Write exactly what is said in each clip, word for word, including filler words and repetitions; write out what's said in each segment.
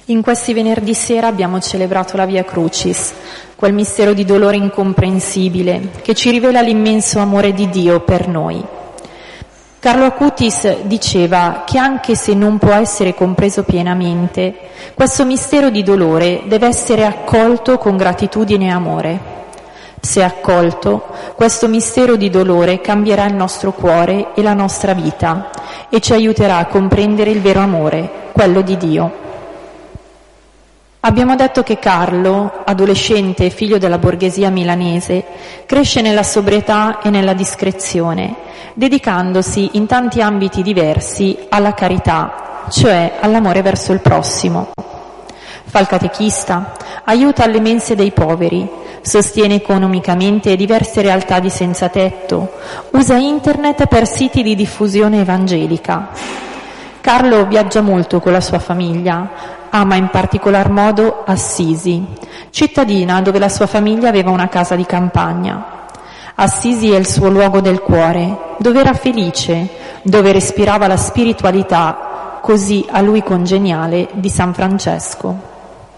In questi venerdì sera abbiamo celebrato la Via Crucis, quel mistero di dolore incomprensibile che ci rivela l'immenso amore di Dio per noi. Carlo Acutis diceva che anche se non può essere compreso pienamente, questo mistero di dolore deve essere accolto con gratitudine e amore. Se accolto, questo mistero di dolore cambierà il nostro cuore e la nostra vita e ci aiuterà a comprendere il vero amore, quello di Dio. Abbiamo detto che Carlo, adolescente e figlio della borghesia milanese, cresce nella sobrietà e nella discrezione, dedicandosi in tanti ambiti diversi alla carità, cioè all'amore verso il prossimo. Fa il catechista, aiuta alle mense dei poveri, sostiene economicamente diverse realtà di senza tetto, usa internet per siti di diffusione evangelica. Carlo viaggia molto con la sua famiglia, ama in particolar modo Assisi, cittadina dove la sua famiglia aveva una casa di campagna. Assisi è il suo luogo del cuore, dove era felice, dove respirava la spiritualità, così a lui congeniale, di San Francesco.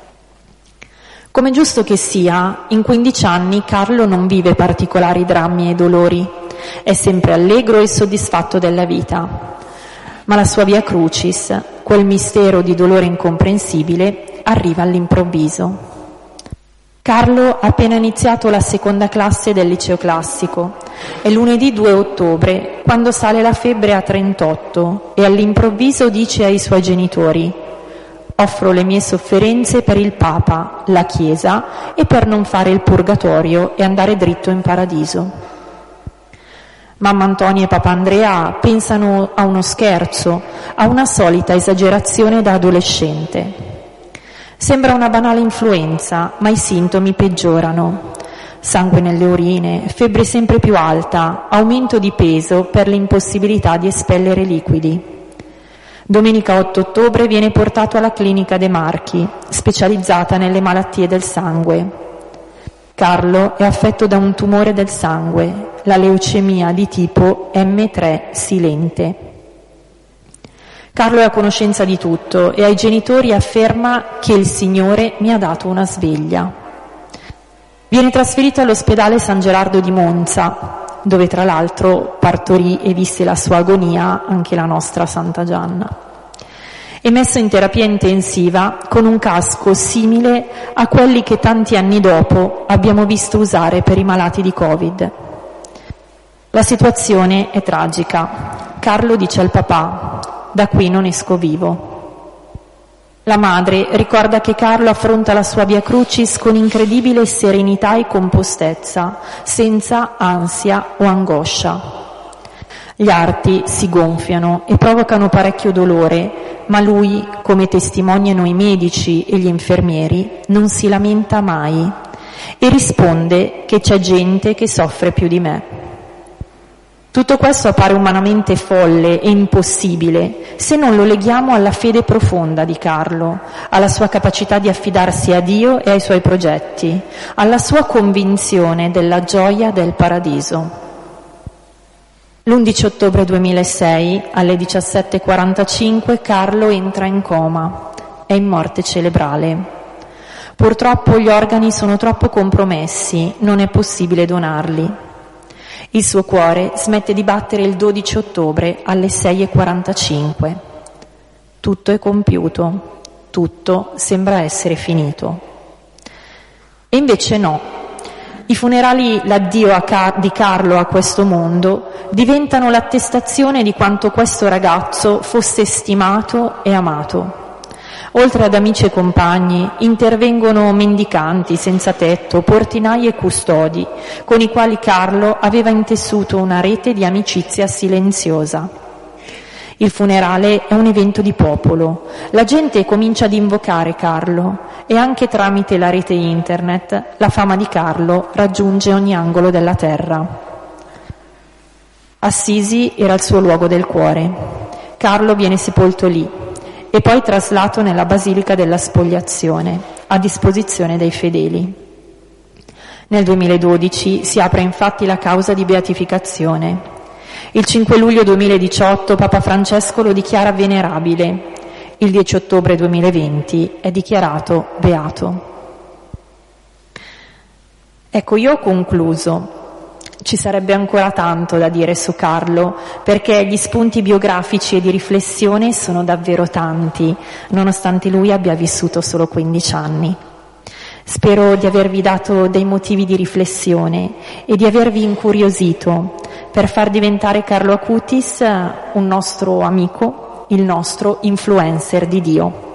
Come giusto che sia, in quindici anni Carlo non vive particolari drammi e dolori, è sempre allegro e soddisfatto della vita. Ma la sua Via Crucis, quel mistero di dolore incomprensibile, arriva all'improvviso. Carlo ha appena iniziato la seconda classe del liceo classico. È lunedì due ottobre, quando sale la febbre a trentotto e all'improvviso dice ai suoi genitori: «Offro le mie sofferenze per il Papa, la Chiesa e per non fare il purgatorio e andare dritto in paradiso». Mamma Antonia e Papa Andrea pensano a uno scherzo, a una solita esagerazione da adolescente. Sembra una banale influenza, ma i sintomi peggiorano. Sangue nelle urine, febbre sempre più alta, aumento di peso per l'impossibilità di espellere liquidi. Domenica otto ottobre viene portato alla clinica De Marchi, specializzata nelle malattie del sangue. Carlo è affetto da un tumore del sangue, la leucemia di tipo emme tre silente. Carlo è a conoscenza di tutto e ai genitori afferma che il Signore mi ha dato una sveglia. Viene trasferito all'ospedale San Gerardo di Monza, dove tra l'altro partorì e visse la sua agonia anche la nostra Santa Gianna. È messo in terapia intensiva con un casco simile a quelli che tanti anni dopo abbiamo visto usare per i malati di Covid. La situazione è tragica. Carlo dice al papà: «Da qui non esco vivo». La madre ricorda che Carlo affronta la sua Via Crucis con incredibile serenità e compostezza, senza ansia o angoscia. Gli arti si gonfiano e provocano parecchio dolore, ma lui, come testimoniano i medici e gli infermieri, non si lamenta mai e risponde che c'è gente che soffre più di me. Tutto questo appare umanamente folle e impossibile se non lo leghiamo alla fede profonda di Carlo, alla sua capacità di affidarsi a Dio e ai suoi progetti, alla sua convinzione della gioia del paradiso. L'undici ottobre duemilasei, alle diciassette e quarantacinque, Carlo entra in coma, è in morte cerebrale. Purtroppo gli organi sono troppo compromessi, non è possibile donarli. Il suo cuore smette di battere il dodici ottobre alle sei e quarantacinque. Tutto è compiuto, tutto sembra essere finito. E invece no. I funerali, l'addio a Car- di Carlo a questo mondo, diventano l'attestazione di quanto questo ragazzo fosse stimato e amato. Oltre ad amici e compagni, intervengono mendicanti senza tetto, portinai e custodi, con i quali Carlo aveva intessuto una rete di amicizia silenziosa. Il funerale è un evento di popolo, la gente comincia ad invocare Carlo e anche tramite la rete internet la fama di Carlo raggiunge ogni angolo della terra. Assisi era il suo luogo del cuore. Carlo viene sepolto lì e poi traslato nella Basilica della Spogliazione, a disposizione dei fedeli. Nel duemiladodici si apre infatti la causa di beatificazione. Il cinque luglio duemiladiciotto Papa Francesco lo dichiara venerabile il dieci ottobre duemilaventi è dichiarato beato. Ecco, io ho concluso. Ci sarebbe ancora tanto da dire su Carlo, perché gli spunti biografici e di riflessione sono davvero tanti, nonostante lui abbia vissuto solo quindici anni. Spero di avervi dato dei motivi di riflessione e di avervi incuriosito per far diventare Carlo Acutis un nostro amico, il nostro influencer di Dio.